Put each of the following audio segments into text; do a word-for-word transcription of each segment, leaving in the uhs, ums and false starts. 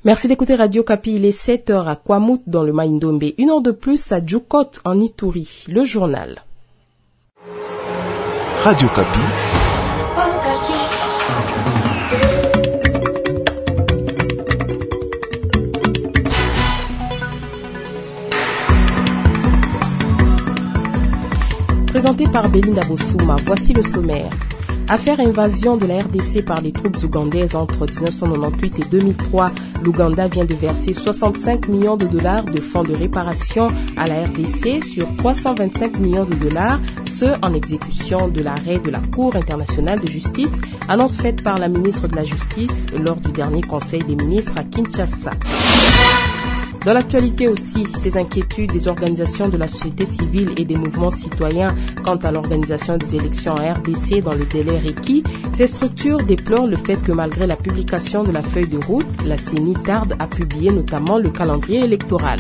Merci d'écouter Radio Kapi, il est sept heures à Kwamut dans le Maïndombe, une heure de plus à Djoukot en Ituri, le journal. Radio Kapi. Présenté par Belinda Bossouma, voici le sommaire. Affaire invasion de la R D C par les troupes ougandaises entre dix-neuf cent quatre-vingt-dix-huit et deux mille trois, l'Ouganda vient de verser soixante-cinq millions de dollars de fonds de réparation à la R D C sur trois cent vingt-cinq millions de dollars, ce en exécution de l'arrêt de la Cour internationale de justice, annonce faite par la ministre de la Justice lors du dernier Conseil des ministres à Kinshasa. Dans l'actualité aussi, ces inquiétudes des organisations de la société civile et des mouvements citoyens quant à l'organisation des élections en R D C dans le délai requis, ces structures déplorent le fait que malgré la publication de la feuille de route, la C E N I tarde à publier notamment le calendrier électoral.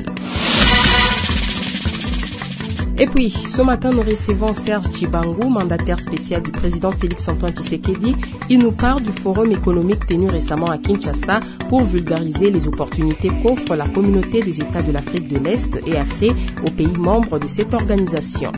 Et puis, ce matin, nous recevons Serge Tchibangu, mandataire spécial du président Félix-Antoine Tshisekedi. Il nous parle du forum économique tenu récemment à Kinshasa pour vulgariser les opportunités qu'offre la communauté des États de l'Afrique de l'Est et E A C aux pays membres de cette organisation.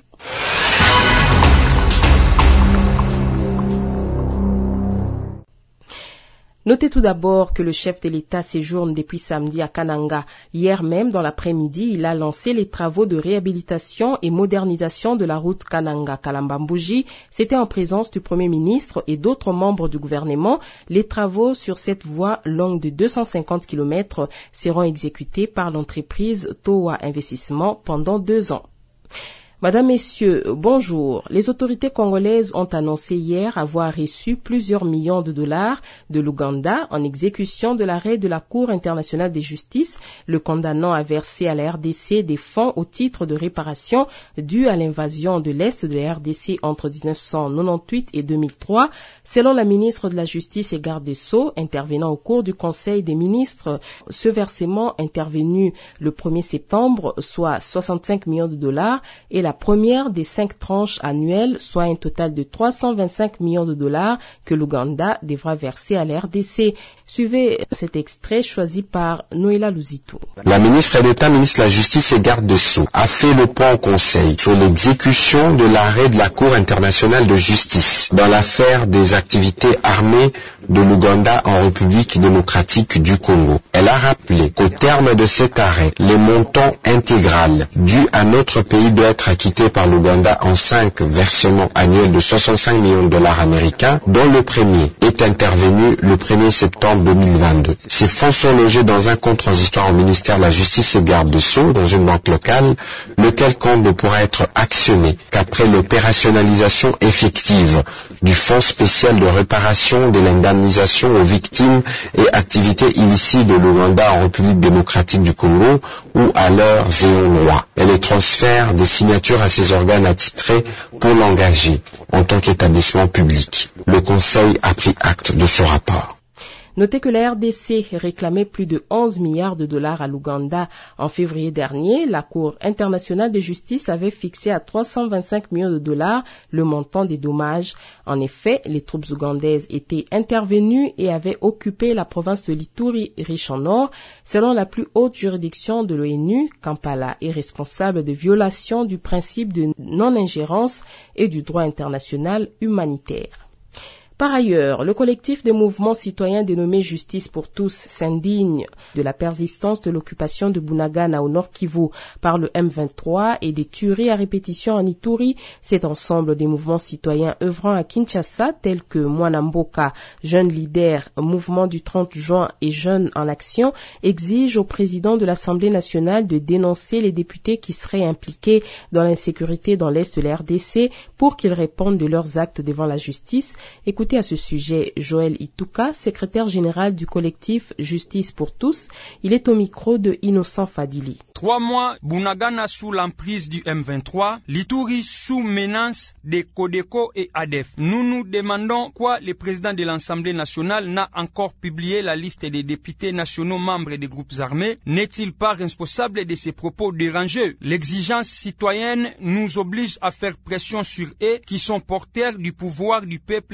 Notez tout d'abord que le chef de l'État séjourne depuis samedi à Kananga. Hier même, dans l'après-midi, il a lancé les travaux de réhabilitation et modernisation de la route Kananga-Kalambambouji. C'était en présence du Premier ministre et d'autres membres du gouvernement. Les travaux sur cette voie longue de deux cent cinquante kilomètres seront exécutés par l'entreprise Towa Investissement pendant deux ans. Madame, Messieurs, bonjour. Les autorités congolaises ont annoncé hier avoir reçu plusieurs millions de dollars de l'Ouganda en exécution de l'arrêt de la Cour internationale de justice, le condamnant à verser à la R D C des fonds au titre de réparation dus à l'invasion de l'Est de la R D C entre dix-neuf cent quatre-vingt-dix-huit et deux mille trois. Selon la ministre de la Justice et garde des Sceaux, intervenant au cours du Conseil des ministres, ce versement intervenu le premier septembre, soit soixante-cinq millions de dollars, et la première des cinq tranches annuelles, soit un total de trois cent vingt-cinq millions de dollars que l'Ouganda devra verser à la R D C. Suivez cet extrait choisi par Noéla Luzitou. La ministre d'État, ministre de la Justice et garde des Sceaux a fait le point au Conseil sur l'exécution de l'arrêt de la Cour internationale de justice dans l'affaire des activités armées de l'Ouganda en République démocratique du Congo. Elle a rappelé qu'au terme de cet arrêt, les montants intégral dus à notre pays doivent être acquittés par l'Ouganda en cinq versements annuels de soixante-cinq millions de dollars américains, dont le premier est intervenu le premier septembre deux mille vingt-deux. Ces fonds sont logés dans un compte transitoire au ministère de la Justice et garde des Sceaux, dans une banque locale, lequel compte ne pourra être actionné qu'après l'opérationnalisation effective du fonds spécial de réparation de l'indemnisation aux victimes et activités illicites de l'Ouganda en République démocratique du Congo ou à leurs ayants droit, et les transferts des signatures à ces organes attitrés pour l'engager en tant qu'établissement public. Le Conseil a pris acte de ce rapport. Notez que la R D C réclamait plus de onze milliards de dollars à l'Ouganda. En février dernier, la Cour internationale de justice avait fixé à trois cent vingt-cinq millions de dollars le montant des dommages. En effet, les troupes ougandaises étaient intervenues et avaient occupé la province de l'Ituri, riche en or. Selon la plus haute juridiction de l'ONU, Kampala est responsable de violation du principe de non-ingérence et du droit international humanitaire. Par ailleurs, le collectif des mouvements citoyens dénommé Justice pour tous s'indigne de la persistance de l'occupation de Bunagana au Nord Kivu par le M vingt-trois et des tueries à répétition en Ituri. Cet ensemble des mouvements citoyens œuvrant à Kinshasa, tels que Mwanamboka, Jeunes Leaders, Mouvement du trente juin et Jeunes en Action, exigent au président de l'Assemblée nationale de dénoncer les députés qui seraient impliqués dans l'insécurité dans l'Est de la R D C pour qu'ils répondent de leurs actes devant la justice. Écoutez à ce sujet Joël Itouka, secrétaire général du collectif Justice pour tous. Il est au micro de Innocent Fadili. Trois mois, Bunagana sous l'emprise du M vingt-trois, l'Ituri sous menace de Codeco et A D F. Nous nous demandons pourquoi le président de l'Assemblée nationale n'a encore publié la liste des députés nationaux membres des groupes armés. N'est-il pas responsable de ces propos dérangeux? L'exigence citoyenne nous oblige à faire pression sur eux qui sont porteurs du pouvoir du peuple sur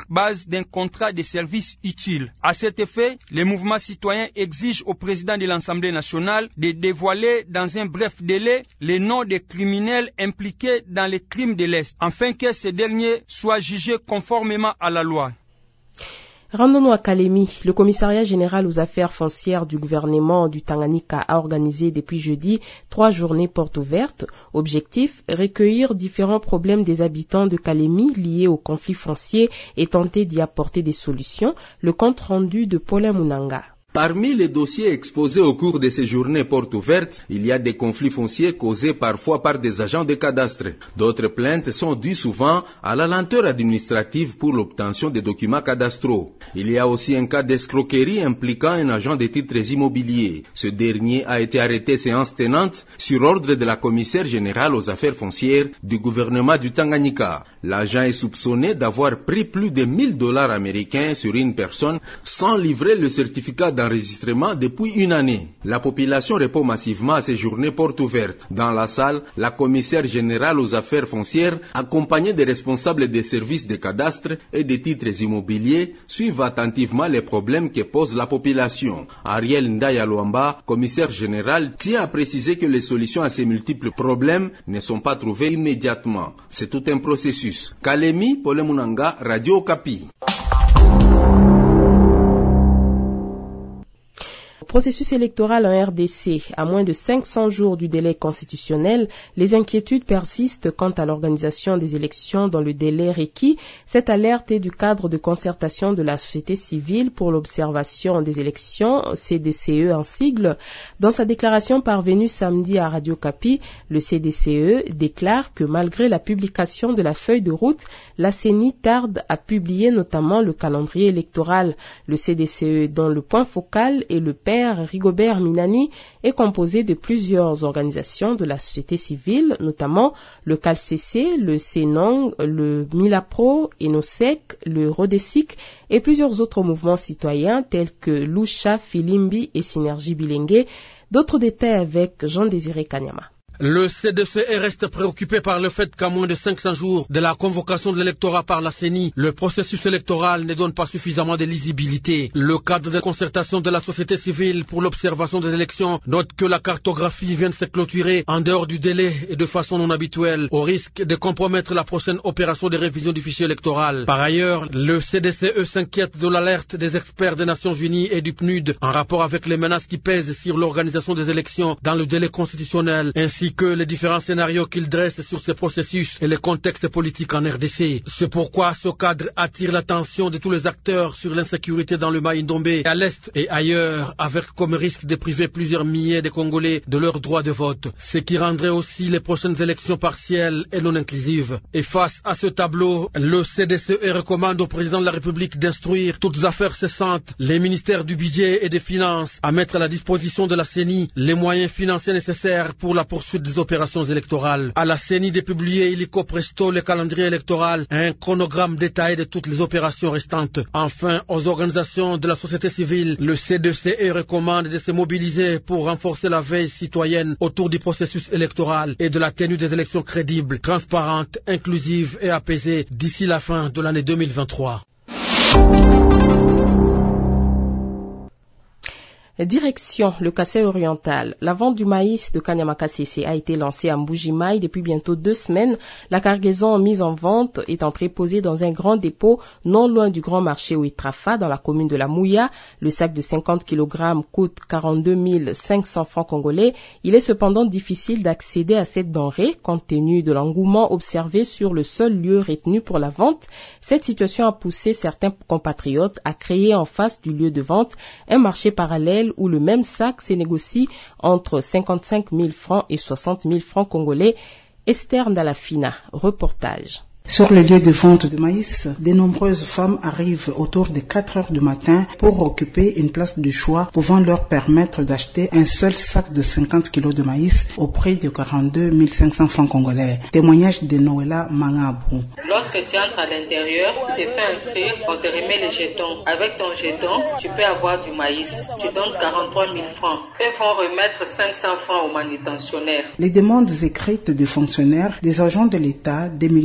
base d'un contrat de service utile. À cet effet, les mouvements citoyens exigent au président de l'Assemblée nationale de dévoiler dans un bref délai les noms des criminels impliqués dans les crimes de l'Est, afin que ces derniers soient jugés conformément à la loi. Rendons-nous à Kalemi. Le commissariat général aux affaires foncières du gouvernement du Tanganyika a organisé depuis jeudi trois journées portes ouvertes. Objectif, recueillir différents problèmes des habitants de Kalemi liés au conflit foncier et tenter d'y apporter des solutions. Le compte rendu de Paulin Munanga. Parmi les dossiers exposés au cours de ces journées portes ouvertes, il y a des conflits fonciers causés parfois par des agents de cadastre. D'autres plaintes sont dues souvent à la lenteur administrative pour l'obtention des documents cadastraux. Il y a aussi un cas d'escroquerie impliquant un agent de titres immobiliers. Ce dernier a été arrêté séance tenante sur ordre de la commissaire générale aux affaires foncières du gouvernement du Tanganyika. L'agent est soupçonné d'avoir pris plus de mille dollars américains sur une personne sans livrer le certificat d'enregistrement depuis une année. La population répond massivement à ces journées portes ouvertes. Dans la salle, la commissaire générale aux affaires foncières, accompagnée des responsables des services de cadastre et des titres immobiliers, suivent attentivement les problèmes que pose la population. Ariel Ndaya Luamba, commissaire général, tient à préciser que les solutions à ces multiples problèmes ne sont pas trouvées immédiatement. C'est tout un processus. Kalemi, Paulin Munanga, Radio Okapi. Processus électoral en R D C, à moins de cinq cents jours du délai constitutionnel, les inquiétudes persistent quant à l'organisation des élections dans le délai requis. Cette alerte est du cadre de concertation de la société civile pour l'observation des élections, C D C E en sigle. Dans sa déclaration parvenue samedi à Radio Okapi, le C D C E déclare que malgré la publication de la feuille de route, la C E N I tarde à publier notamment le calendrier électoral. Le C D C E, dont le point focal est le père Rigobert Minani, est composé de plusieurs organisations de la société civile, notamment le C A L C C, le Sénong, le Milapro, Enosec, le Rodesic et plusieurs autres mouvements citoyens tels que Lusha, Filimbi et Synergie Bilengue. D'autres détails avec Jean-Désiré Kanyama. Le C D C E reste préoccupé par le fait qu'à moins de cinq cents jours de la convocation de l'électorat par la C E N I, le processus électoral ne donne pas suffisamment de lisibilité. Le cadre de concertation de la société civile pour l'observation des élections note que la cartographie vient de se clôturer en dehors du délai et de façon non habituelle, au risque de compromettre la prochaine opération de révision du fichier électoral. Par ailleurs, le C D C E s'inquiète de l'alerte des experts des Nations Unies et du P N U D en rapport avec les menaces qui pèsent sur l'organisation des élections dans le délai constitutionnel, ainsi que les différents scénarios qu'il dresse sur ce processus et les contextes politiques en R D C. C'est pourquoi ce cadre attire l'attention de tous les acteurs sur l'insécurité dans le Maïndombe, à l'Est et ailleurs, avec comme risque de priver plusieurs milliers de Congolais de leur droit de vote, ce qui rendrait aussi les prochaines élections partielles et non inclusives. Et face à ce tableau, le C D C E recommande au président de la République d'instruire toutes affaires cessantes, les ministères du budget et des finances, à mettre à la disposition de la C E N I les moyens financiers nécessaires pour la poursuite des opérations électorales. À la C E N I de publier illico presto le calendrier électoral et un chronogramme détaillé de toutes les opérations restantes. Enfin, aux organisations de la société civile, le C D C E recommande de se mobiliser pour renforcer la veille citoyenne autour du processus électoral et de la tenue des élections crédibles, transparentes, inclusives et apaisées d'ici la fin de l'année deux mille vingt-trois. Direction le Kassai oriental. La vente du maïs de Kanyama-Kasese a été lancée à Mbujimaï depuis bientôt deux semaines. La cargaison mise en vente est entreposée dans un grand dépôt non loin du grand marché Ouitrafa dans la commune de la Mouya. Le sac de cinquante kilogrammes coûte quarante-deux mille cinq cents francs congolais. Il est cependant difficile d'accéder à cette denrée compte tenu de l'engouement observé sur le seul lieu retenu pour la vente. Cette situation a poussé certains compatriotes à créer en face du lieu de vente un marché parallèle où le même sac se négocie entre cinquante-cinq mille francs et soixante mille francs congolais. Esther Ndalafina, reportage. Sur le lieu de vente de maïs, de nombreuses femmes arrivent autour de quatre heures du matin pour occuper une place de choix pouvant leur permettre d'acheter un seul sac de cinquante kilos de maïs au prix de quarante-deux mille cinq cents francs congolais. Témoignage de Noëlla Mangabou. Lorsque tu entres à l'intérieur, tu te fais inscrire, on te remet les jetons. Avec ton jeton, tu peux avoir du maïs. Tu donnes quarante-trois mille francs. Ils vont remettre cinq cents francs aux manutentionnaires. Les demandes écrites des fonctionnaires, des agents de l'État, des militaires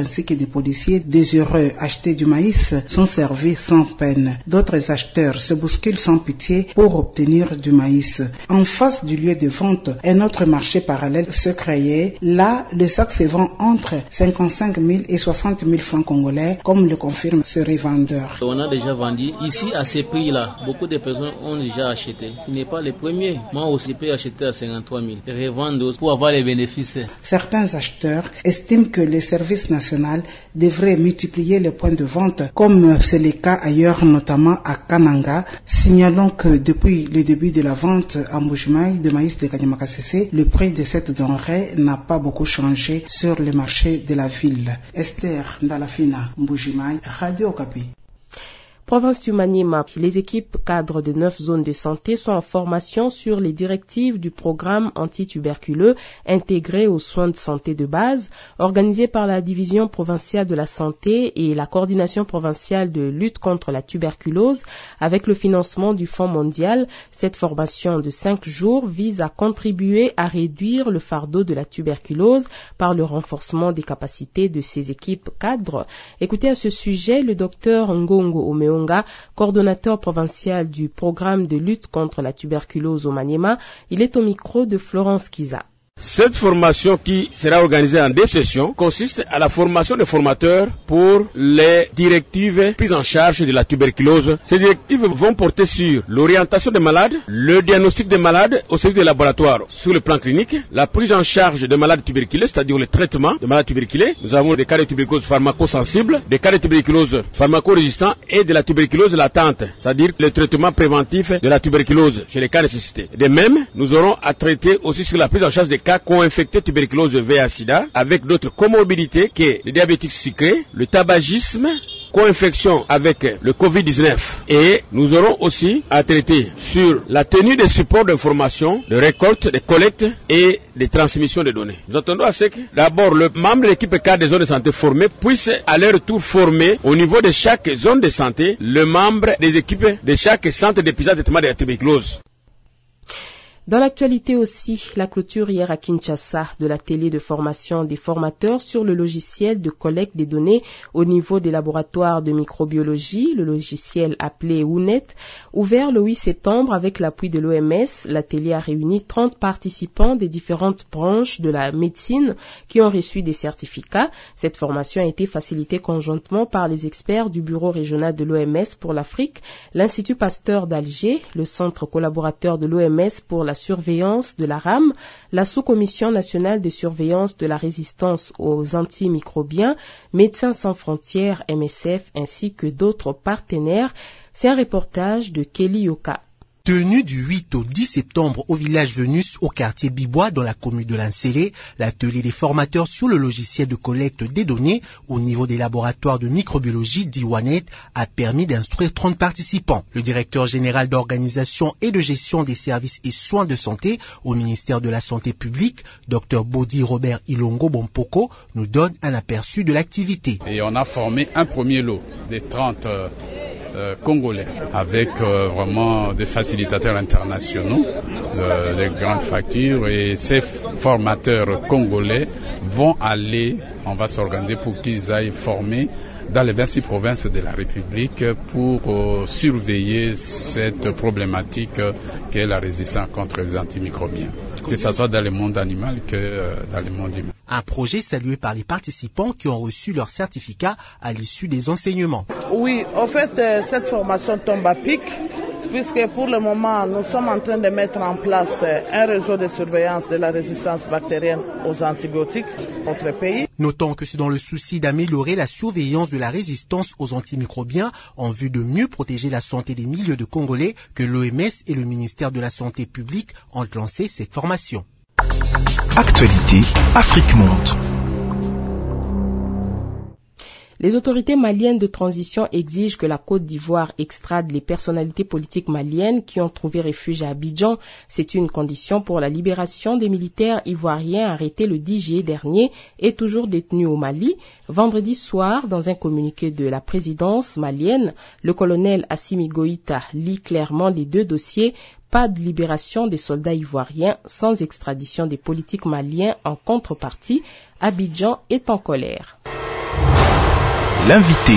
ainsi que des policiers désireux acheter du maïs sont servis sans peine. D'autres acheteurs se bousculent sans pitié pour obtenir du maïs. En face du lieu de vente, un autre marché parallèle se créait. Là, le sac se vend entre cinquante-cinq mille et soixante mille francs congolais, comme le confirme ce revendeur. On a déjà vendu ici à ces prix-là. Beaucoup de personnes ont déjà acheté. Ce n'est pas le premier. Moi aussi, je peux acheter à cinquante-trois mille. Et revendre pour avoir les bénéfices. Certains acheteurs estiment que le service national devrait multiplier les points de vente, comme c'est le cas ailleurs, notamment à Kananga. Signalons que depuis le début de la vente à Mbujimayi de maïs de Kanyamakasese, le prix de cette denrée n'a pas beaucoup changé sur le marché de la ville. Esther Ndalafina, Mbujimayi, Radio Okapi. Province du Maniema, les équipes cadres de neuf zones de santé sont en formation sur les directives du programme antituberculeux intégré aux soins de santé de base, organisé par la division provinciale de la santé et la coordination provinciale de lutte contre la tuberculose avec le financement du Fonds mondial. Cette formation de cinq jours vise à contribuer à réduire le fardeau de la tuberculose par le renforcement des capacités de ces équipes cadres. Écoutez à ce sujet le docteur Ngongo Omeonga, coordonnateur provincial du programme de lutte contre la tuberculose au Maniema. Il est au micro de Florence Kiza. Cette formation qui sera organisée en deux sessions consiste à la formation des formateurs pour les directives prises en charge de la tuberculose. Ces directives vont porter sur l'orientation des malades, le diagnostic des malades au service des laboratoires sur le plan clinique, la prise en charge des malades tuberculeux, c'est-à-dire le traitement des malades tuberculeux. Nous avons des cas de tuberculose pharmacosensible, des cas de tuberculose pharmacorésistant et de la tuberculose latente, c'est-à-dire le traitement préventif de la tuberculose chez les cas nécessités. De même, nous aurons à traiter aussi sur la prise en charge des cas co-infectés tuberculose V I H sida avec d'autres comorbidités que le diabétique sucré, le tabagisme, co-infection avec le covid dix-neuf. Et nous aurons aussi à traiter sur la tenue des supports d'information, de récolte, de collecte et de transmission de données. Nous attendons à ce que d'abord le membre de l'équipe cadre des zones de santé formées puisse à leur tour former au niveau de chaque zone de santé le membre des équipes de chaque centre d'épisode de traitement de la tuberculose. Dans l'actualité aussi, la clôture hier à Kinshasa de l'atelier de formation des formateurs sur le logiciel de collecte des données au niveau des laboratoires de microbiologie, le logiciel appelé W U N E T, ouvert le huit septembre avec l'appui de l'O M S. L'atelier a réuni trente participants des différentes branches de la médecine qui ont reçu des certificats. Cette formation a été facilitée conjointement par les experts du bureau régional de l'O M S pour l'Afrique, l'Institut Pasteur d'Alger, le centre collaborateur de l'O M S pour la surveillance de la R A M, la sous-commission nationale de surveillance de la résistance aux antimicrobiens, Médecins sans frontières, M S F, ainsi que d'autres partenaires. C'est un reportage de Kelly Yoka. Tenu du huit au dix septembre au village Venus, au quartier Bibois, dans la commune de Lansélé, l'atelier des formateurs sur le logiciel de collecte des données au niveau des laboratoires de microbiologie dit W U N E T a permis d'instruire trente participants. Le directeur général d'organisation et de gestion des services et soins de santé au ministère de la Santé publique, Dr Bodi Robert Ilongo Bompoko, nous donne un aperçu de l'activité. Et on a formé un premier lot des trente euh, euh, Congolais avec euh, vraiment des facilitateurs internationaux, euh, les grandes factures, et ces formateurs congolais vont aller, on va s'organiser pour qu'ils aillent former dans les vingt-six provinces de la République pour euh, surveiller cette problématique euh, qu'est la résistance contre les antimicrobiens, que ce soit dans le monde animal que euh, dans le monde humain. Un projet salué par les participants qui ont reçu leur certificat à l'issue des enseignements. Oui, en fait, euh, cette formation tombe à pic, puisque pour le moment, nous sommes en train de mettre en place un réseau de surveillance de la résistance bactérienne aux antibiotiques dans notre pays. Notons que c'est dans le souci d'améliorer la surveillance de la résistance aux antimicrobiens en vue de mieux protéger la santé des milliers de Congolais que l'O M S et le ministère de la Santé publique ont lancé cette formation. Actualité, Afrique Monde. Les autorités maliennes de transition exigent que la Côte d'Ivoire extrade les personnalités politiques maliennes qui ont trouvé refuge à Abidjan. C'est une condition pour la libération des militaires ivoiriens arrêtés le dix juillet dernier et toujours détenus au Mali. Vendredi soir, dans un communiqué de la présidence malienne, le colonel Assimi Goïta lit clairement les deux dossiers. Pas de libération des soldats ivoiriens sans extradition des politiques maliens en contrepartie. Abidjan est en colère. L'invité.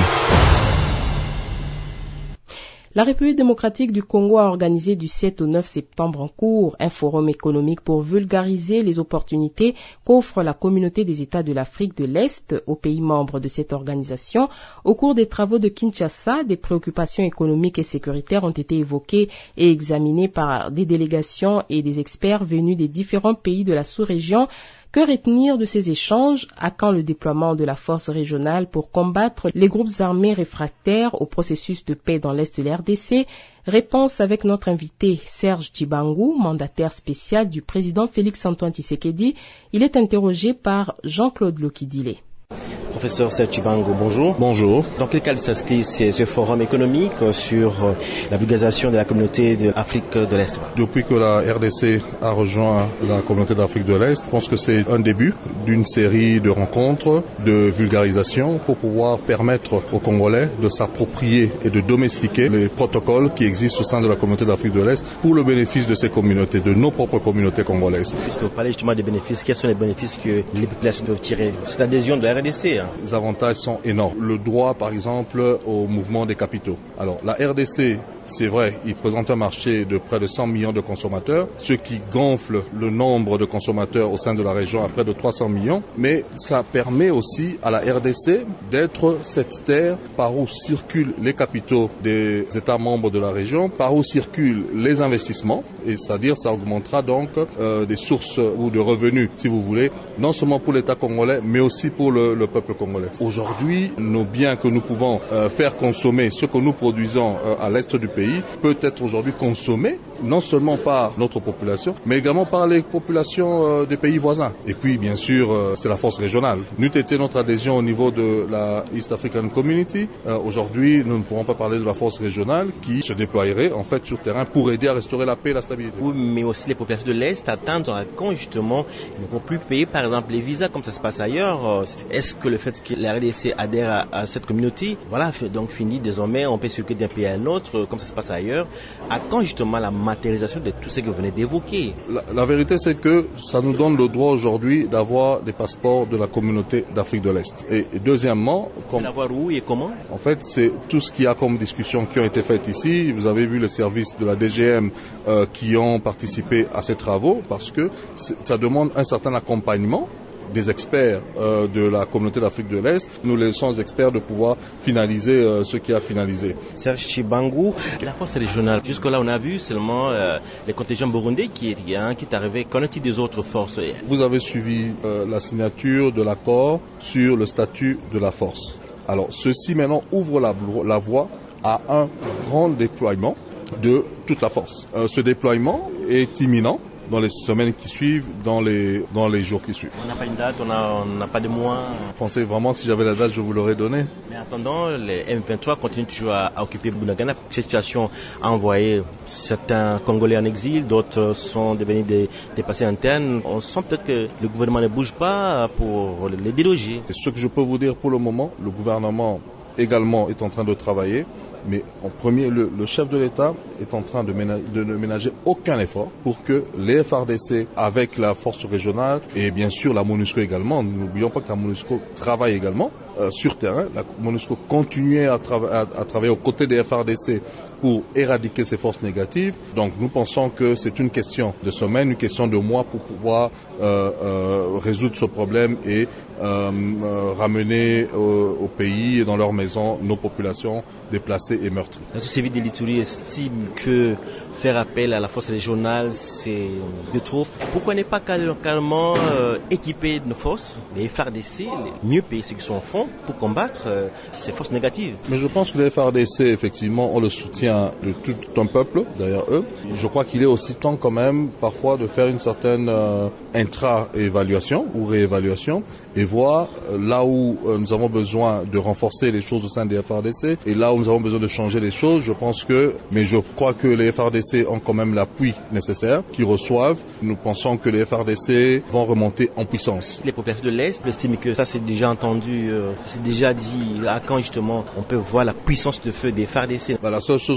La République démocratique du Congo a organisé du sept au neuf septembre en cours un forum économique pour vulgariser les opportunités qu'offre la communauté des États de l'Afrique de l'Est aux pays membres de cette organisation. Au cours des travaux de Kinshasa, des préoccupations économiques et sécuritaires ont été évoquées et examinées par des délégations et des experts venus des différents pays de la sous-région. Que retenir de ces échanges? À quand le déploiement de la force régionale pour combattre les groupes armés réfractaires au processus de paix dans l'Est de l'R D C? Réponse avec notre invité Serge Tchibangu, mandataire spécial du président Félix-Antoine Tshisekedi. Il est interrogé par Jean-Claude Lokidile. Professeur Serge Tchibangu, bonjour. Bonjour. Dans quel cadre s'inscrit ce forum économique sur la vulgarisation de la communauté de l'Afrique de l'Est? Depuis que la R D C a rejoint la communauté d'Afrique de l'Est, je pense que c'est un début d'une série de rencontres, de vulgarisation pour pouvoir permettre aux Congolais de s'approprier et de domestiquer les protocoles qui existent au sein de la communauté d'Afrique de l'Est pour le bénéfice de ces communautés, de nos propres communautés congolaises. Puisque vous parlez justement des bénéfices, quels sont les bénéfices que les populations doivent tirer? C'est l'adhésion de la R D C. Hein. Les avantages sont énormes. Le droit, par exemple, au mouvement des capitaux. Alors, la R D C, c'est vrai, il présente un marché de près de cent millions de consommateurs, ce qui gonfle le nombre de consommateurs au sein de la région à près de trois cents millions, mais ça permet aussi à la R D C d'être cette terre par où circulent les capitaux des États membres de la région, par où circulent les investissements, et c'est-à-dire ça augmentera donc euh, des sources ou de revenus, si vous voulez, non seulement pour l'État congolais, mais aussi pour le, le peuple congolais. Aujourd'hui, nos biens que nous pouvons euh, faire consommer, ce que nous produisons euh, à l'est du pays, peut être aujourd'hui consommé non seulement par notre population, mais également par les populations euh, des pays voisins. Et puis, bien sûr, euh, c'est la force régionale. N'eût été notre adhésion au niveau de la East African Community, euh, aujourd'hui, nous ne pourrons pas parler de la force régionale qui se déployerait en fait sur terrain pour aider à restaurer la paix et la stabilité. Oui, mais aussi les populations de l'Est attendent quand justement ils ne vont plus payer par exemple les visas comme ça se passe ailleurs. Est-ce que le fait que la R D C adhère à, à cette communauté, voilà, donc fini désormais, on peut circuler d'un pays à un autre comme ça se passe ailleurs. À quand justement la matérialisation de tout ce que vous venez d'évoquer? La, la vérité, c'est que ça nous donne le droit aujourd'hui d'avoir des passeports de la communauté d'Afrique de l'Est. Et, et deuxièmement, comme l'avoir où et comment? En fait, c'est tout ce qu'il y a comme discussions qui ont été faites ici. Vous avez vu les services de la D G M euh, qui ont participé à ces travaux parce que ça demande un certain accompagnement des experts euh, de la communauté d'Afrique de l'Est. Nous laissons aux experts de pouvoir finaliser euh, ce qui a finalisé. Serge Tchibangu, la force régionale, jusque-là on a vu seulement euh, les contingents burundais qui, qui, hein, qui est arrivé. Qu'en est-il des autres forces? Vous avez suivi euh, la signature de l'accord sur le statut de la force. Alors ceci maintenant ouvre la, la voie à un grand déploiement de toute la force. Euh, ce déploiement est imminent dans les semaines qui suivent, dans les, dans les jours qui suivent. On n'a pas une date, on n'a on pas de mois. Vous pensez vraiment, si j'avais la date, je vous l'aurais donnée? Mais en attendant, les M vingt-trois continuent toujours à, à occuper Bunagana. Cette situation a envoyé certains Congolais en exil, d'autres sont devenus des, des passés internes. On sent peut-être que le gouvernement ne bouge pas pour les déloger. Et ce que je peux vous dire pour le moment, le gouvernement également est en train de travailler. Mais en premier, le, le chef de l'État est en train de, ménager, de ne ménager aucun effort pour que les F R D C, avec la force régionale et bien sûr la MONUSCO également, n'oublions pas que la MONUSCO travaille également euh, sur terrain. La MONUSCO continue à, trava- à, à travailler aux côtés des F R D C pour éradiquer ces forces négatives. Donc nous pensons que c'est une question de semaines, une question de mois pour pouvoir euh, euh, résoudre ce problème et euh, euh, ramener au, au pays et dans leurs maisons nos populations déplacées et meurtries. La société de l'Itourie estime que faire appel à la force régionale, c'est de trop. Pourquoi n'est pas carrément euh, équiper nos forces, les F R D C, les mieux payer ceux qui sont au fond pour combattre euh, ces forces négatives? Mais je pense que les F R D C, effectivement, ont le soutien de tout un peuple derrière eux. Je crois qu'il est aussi temps quand même parfois de faire une certaine euh, intra-évaluation ou réévaluation et voir euh, là où euh, nous avons besoin de renforcer les choses au sein des F R D C et là où nous avons besoin de changer les choses. Je pense que, mais je crois que les F R D C ont quand même l'appui nécessaire qu'ils reçoivent. Nous pensons que les F R D C vont remonter en puissance. Les populations de l'Est estiment que ça c'est déjà entendu, euh, c'est déjà dit. À quand justement on peut voir la puissance de feu des F R D C? Ben, la seule chose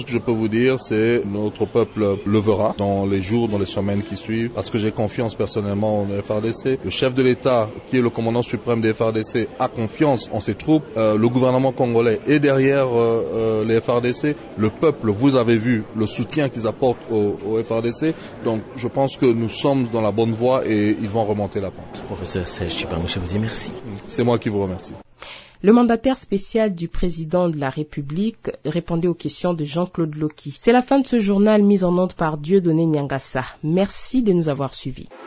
chose que je peux vous dire, c'est notre peuple le verra dans les jours, dans les semaines qui suivent, parce que j'ai confiance personnellement en F A R D C. Le chef de l'État, qui est le commandant suprême des F A R D C, a confiance en ses troupes. Euh, le gouvernement congolais est derrière euh, euh, les F A R D C. Le peuple, vous avez vu le soutien qu'ils apportent au, au F A R D C. Donc, je pense que nous sommes dans la bonne voie et ils vont remonter la pente. Professeur Serge Tshibanga, je vous dis merci. C'est moi qui vous remercie. Le mandataire spécial du président de la République répondait aux questions de Jean-Claude Loki. C'est la fin de ce journal mis en onde par Dieudonné Nyangassa. Merci de nous avoir suivis.